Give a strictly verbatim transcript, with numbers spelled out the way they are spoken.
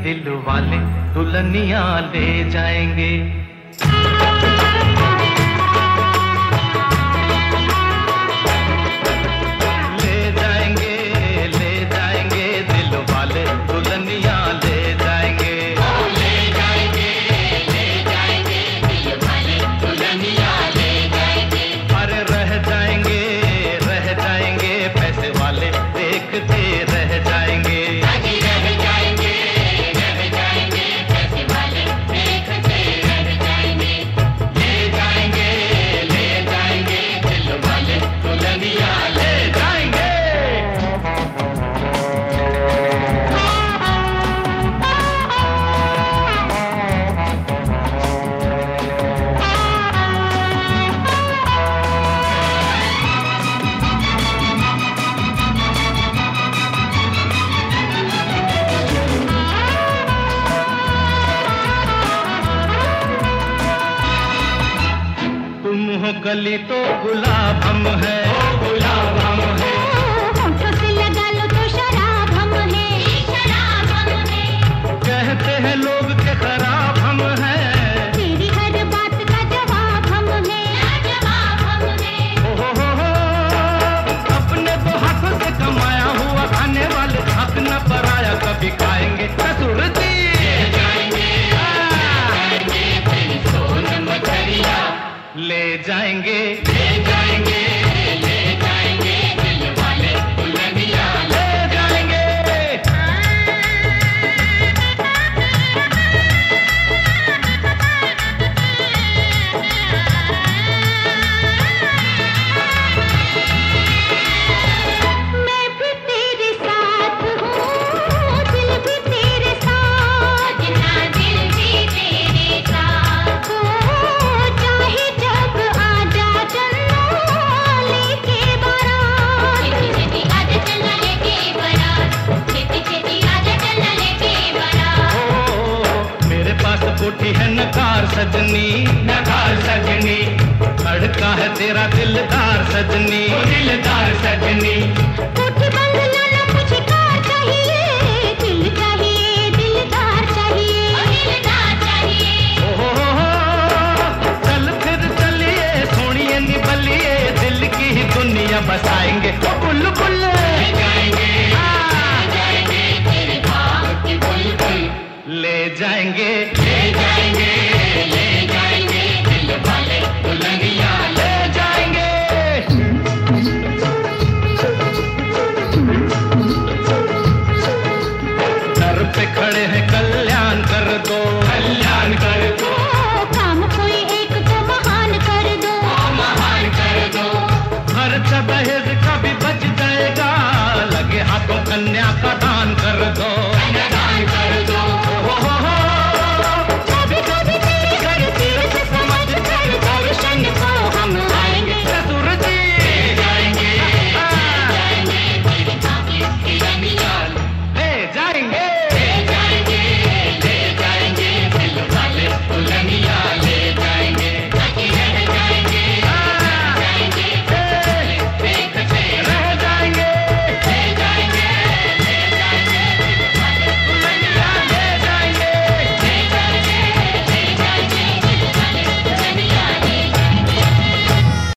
दिल वाले दुल्हनिया ले जाएंगे। ले जाएंगे ले जाएंगे दिल वाले दुल्हनिया ले जाएंगे। ले जाएंगे ले जाएंगे दिल वाले दुल्हनिया ले जाएंगे। अरे रह जाएंगे रह जाएंगे पैसे वाले देखते रह जाएंगे। गली तो गुलाब हम है, गुलाब हम है। होठों से लगा लो तो शराब हम है, शराब हम है। कहते हैं लोग के खराब हम है, तेरी हर बात का जवाब हम है, जवाब हम है। ओ हो हो हो अपने तो हाथों से कमाया हुआ खाने वाले हक न पराया कभी खाएंगे ससुर जी। ले जाएंगे तेरी सोन मछलिया ले जाएंगे ले जाएंगे ले जाएंगे दिल वाले दुल्हनिया ले जाएंगे। मैं भी तेरे साथ हूँ, दिल भी तेरे साथ, सजना दिल भी तेरे साथ हो। चाहे जब आजा चलना लेके बारात, छेती छेती आजा चलना लेके बारात, छेती छेती आजा चलना लेके बारात। ओ मेरे पास कोठी है नकार सजनी, नकार सजनी। धड़का है तेरा दिलदार सजनी, दिलदार सजनी। कोठी बंगला ना मुझे कार चाहिए, दिल चाहिए दिलदार चाहिए, दिलदार चाहिए। ओ हो हो हो चल फिर चलिए सोनिए निबलिए दिल की ही दुनिया बसाएंगे ओ बुलबुल। ले जाएंगे ले जाएंगे तेरे भाव की बुलबुल। ले जाएंगे ले जाएंगे ले जाएंगे दिल वाले दुल्हनिया ले ले जाएंगे। दर पे खड़े हैं कल्याण कर दो, कल्याण कर दो। काम कोई एक तो महान कर दो, महान कर दो। खर्चा दहेज का